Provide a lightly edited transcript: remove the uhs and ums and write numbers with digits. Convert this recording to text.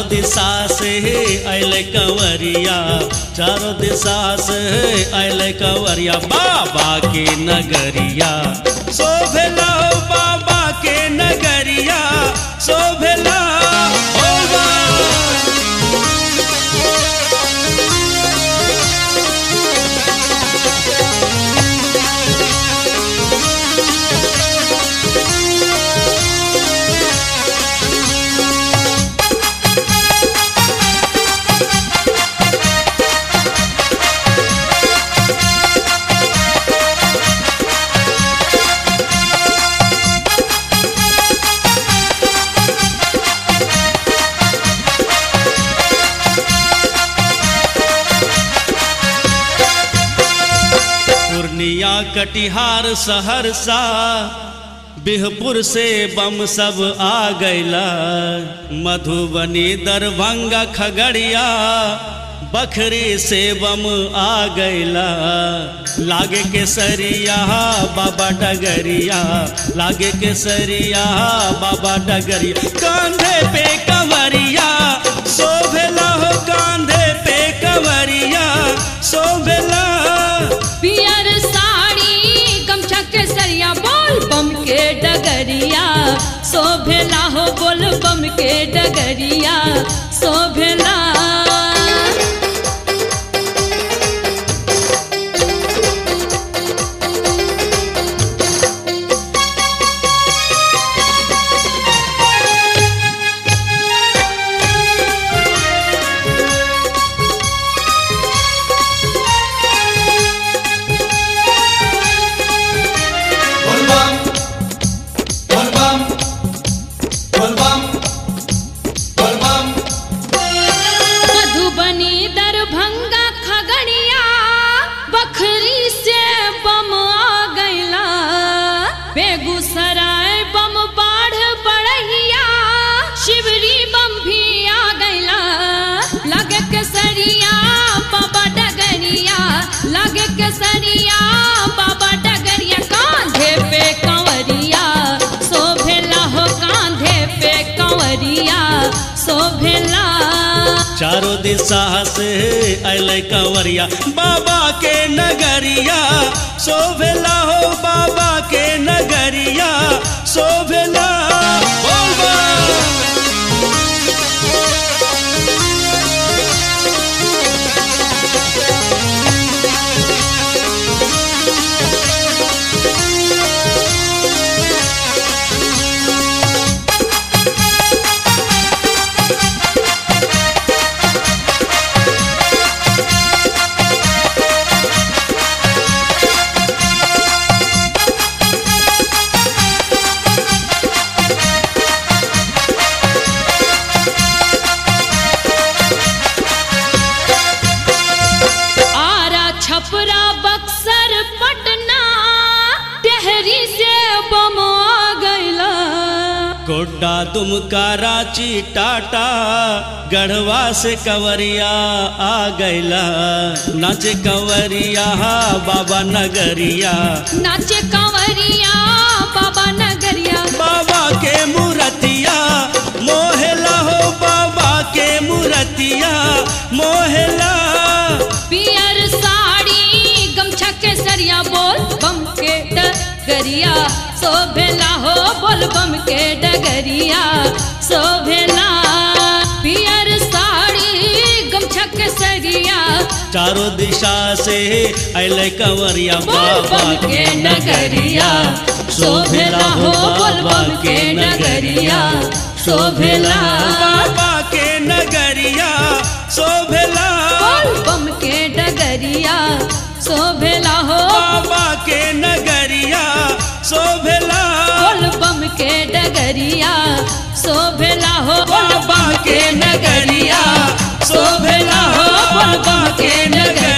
दिशा से अल कंवरिया, चारों दिशा से अल कंवरिया, बाबा के नगरिया शोभला हो, बाबा के नगरिया शोभला हो। पूर्णिया कटिहार सहरसा बिहपुर से बम सब आ गैला, मधुबनी दरभंगा खगड़िया बखरी से बम आ गैला। लागे केसरिया बाबा डगरिया, लागे केसरिया बाबा डगरिया, कांधे पे कंवरिया शोभला हो, कांधे पे कंवरिया शोभला। पियर साड़ी गमछा केसरिया बोल बम के डगरिया शोभला हो, बोल बम के डगरिया शोभला। मधुबनी दरभंगा खगड़िया बखरी से बम आ गैला, बेगूसराय बम बाढ़ बढ़िया शिवरी बम भी आ गैला। लगे केसरिया बाबा डगरिया, लगे केसरिया बाबा डगरिया, कांधे पे कंवरिया शोभला हो, कांधे पे कंवरिया शोभला। चारों दिशा से अल कंवरिया, बाबा के नगरिया शोभला हो, बाबा के नगरिया शोभला। छपरा बक्सर पटना टेहरी से बम आ गैला, गोड्डा दुमका रांची टाटा गढ़वा से कंवरिया आ गैला। नाचे कंवरिया बाबा नगरिया, नाचे कंवरिया बाबा नगरिया, बाबा के मूर्तिया मोहला हो, बाबा के मूर्तिया मोहला। पियर साड़ी गमछा केसरिया बोल बम के डगरिया शोभला हो, बोल बम के डगरिया शोभला। पियर साड़ी गमछा केसरिया चारों दिशा से अल कंवरिया, बाबा के नगरिया शोभला हो, बोल बम के नगरिया शोभला। बाबा के नगरिया शोभला, बोल बम के डगरिया शोभला हो, बाबा के नगरिया शोभला। बोल बम के डगरिया शोभला हो, बाबा के नगरिया शोभला हो, बाबा के नगरिया।